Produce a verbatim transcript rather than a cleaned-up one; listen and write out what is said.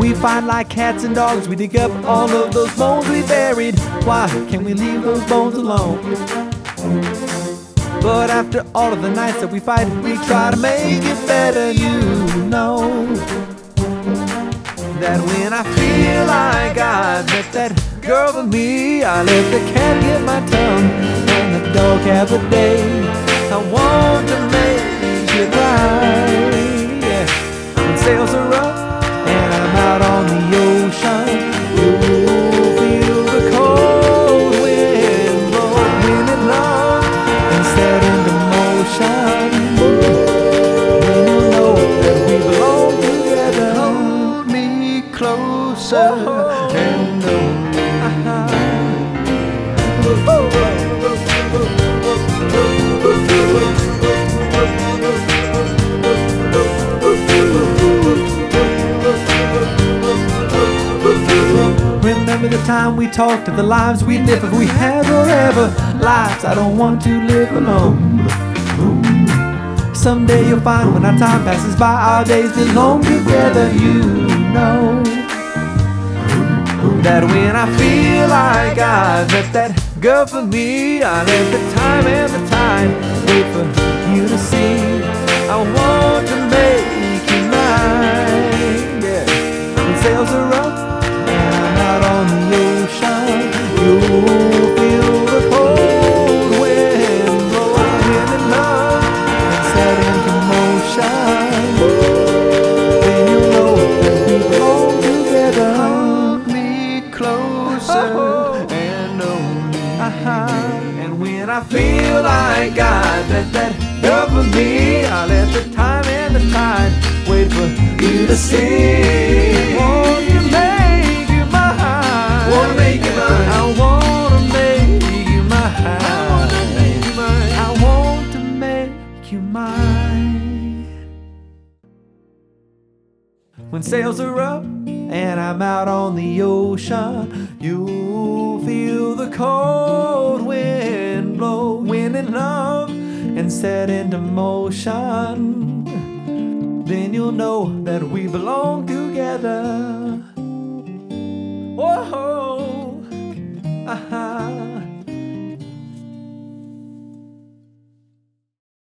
We fight like cats and dogs, we dig up all of those bones we buried. Why can't we leave those bones alone? But after all of the nights that we fight, we try to make it better. You know that when I feel like I met that girl for me, I let the cat get my tongue and the dog have a day. I want to make you right, yeah. When sails are up and I'm out on the ocean, you'll feel the cold wind blow, wind and love, and set into motion. Then you'll know that we belong together. Hold me closer and know. Remember the time we talked of the lives we'd live if we had forever. Lives I don't want to live alone. Someday you'll find when our time passes by, our days belong together. You know that when I feel like I met that girl for me, I let the time and the tide wait for you to see. I want to make you mine, yeah. When sails are up and I'm out on the ocean, you'll feel the cold wind blow, wind and love, and set into motion. Then you'll know that we belong together. Hold me closer and know me. Uh-huh. And when I feel like I met that girl for me, I let the time and the tide wait for you to see. Won't you make you mine? Wanna make you mine. I wanna make you mine. I wanna make you mine. I want to make you mine. When sails are up and I'm out on the ocean, you'll feel the cold wind blow, wind and love, and set into motion. Then you'll know that we belong together. Whoa, uh-huh.